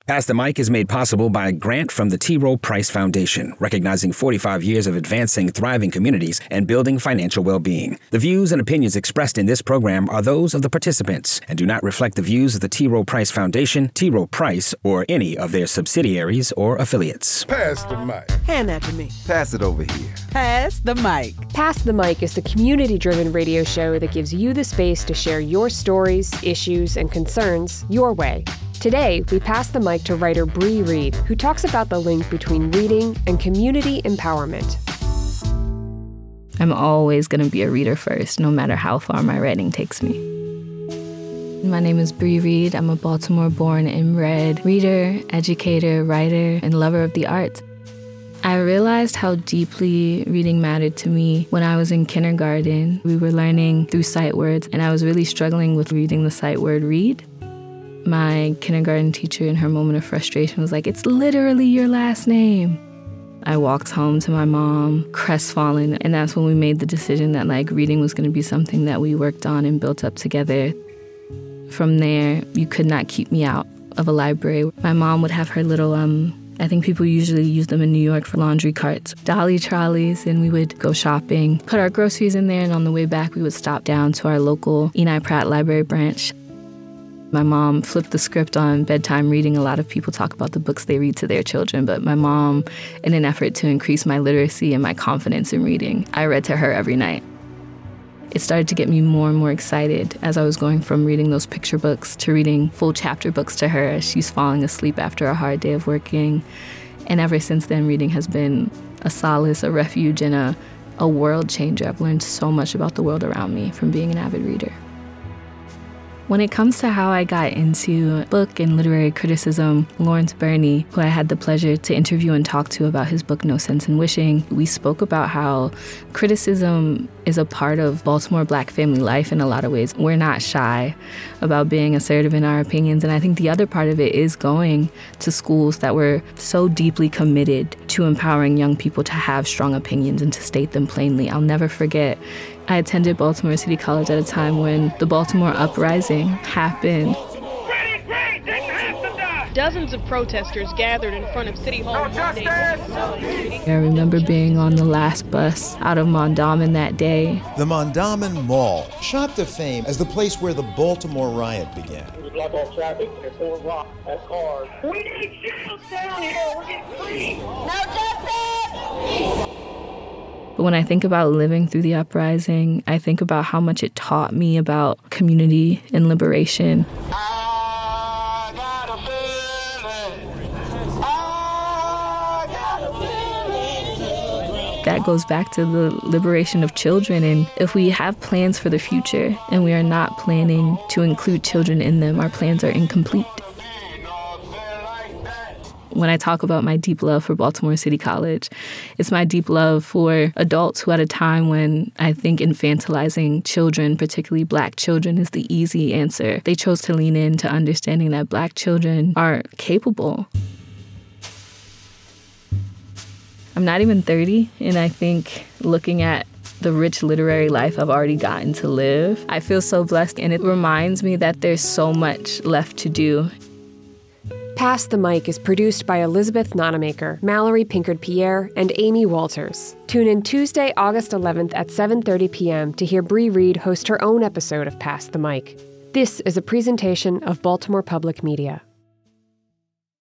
Pass the Mic is made possible by a grant from the T. Rowe Price Foundation, recognizing 45 years of advancing thriving communities and building financial well-being. The views and opinions expressed in this program are those of the participants and do not reflect the views of the T. Rowe Price Foundation, T. Rowe Price, or any of their subsidiaries or affiliates. Pass the mic. Hand that to me. Pass it over here. Pass the mic. Pass the Mic is the community-driven radio show that gives you the space to share your stories, issues, and concerns your way. Today, we pass the mic to writer Bree Reed, who talks about the link between reading and community empowerment. I'm always going to be a reader first, no matter how far my writing takes me. My name is Bree Reed. I'm a Baltimore-born and bred reader, educator, writer, and lover of the arts. I realized how deeply reading mattered to me when I was in kindergarten. We were learning through sight words, and I was really struggling with reading the sight word read. My kindergarten teacher, in her moment of frustration, was like, "It's literally your last name." I walked home to my mom, crestfallen, and that's when we made the decision that reading was going to be something that we worked on and built up together. From there, you could not keep me out of a library. My mom would have her little, I think people usually use them in New York for laundry carts, dolly trolleys, and we would go shopping, put our groceries in there, and on the way back, we would stop down to our local Eni Pratt Library branch. My mom flipped the script on bedtime reading. A lot of people talk about the books they read to their children, but my mom, in an effort to increase my literacy and my confidence in reading, I read to her every night. It started to get me more and more excited as I was going from reading those picture books to reading full chapter books to her as she's falling asleep after a hard day of working. And ever since then, reading has been a solace, a refuge, and a world changer. I've learned so much about the world around me from being an avid reader. When it comes to how I got into book and literary criticism, Lawrence Burney, who I had the pleasure to interview and talk to about his book, No Sense in Wishing, we spoke about how criticism is a part of Baltimore Black family life in a lot of ways. We're not shy about being assertive in our opinions, and I think the other part of it is going to schools that were so deeply committed to empowering young people to have strong opinions and to state them plainly. I'll never forget, I attended Baltimore City College at a time when the Baltimore Uprising happened. Dozens of protesters gathered in front of City Hall Monday. I remember being on the last bus out of Mondawmin that day. The Mondawmin Mall shot to fame as the place where the Baltimore riot began. We block off traffic and four rock. That's hard. We need shields down here. We're getting free. No justice! But when I think about living through the uprising, I think about how much it taught me about community and liberation. That goes back to the liberation of children. And if we have plans for the future and we are not planning to include children in them, our plans are incomplete. When I talk about my deep love for Baltimore City College, it's my deep love for adults who at a time when I think infantilizing children, particularly Black children, is the easy answer, they chose to lean into understanding that Black children are capable. I'm not even 30, and I think looking at the rich literary life I've already gotten to live, I feel so blessed, and it reminds me that there's so much left to do. Pass the Mic is produced by Elizabeth Nonamaker, Mallory Pinkard-Pierre, and Amy Walters. Tune in Tuesday, August 11th at 7:30 p.m. to hear Bree Reed host her own episode of Pass the Mic. This is a presentation of Baltimore Public Media.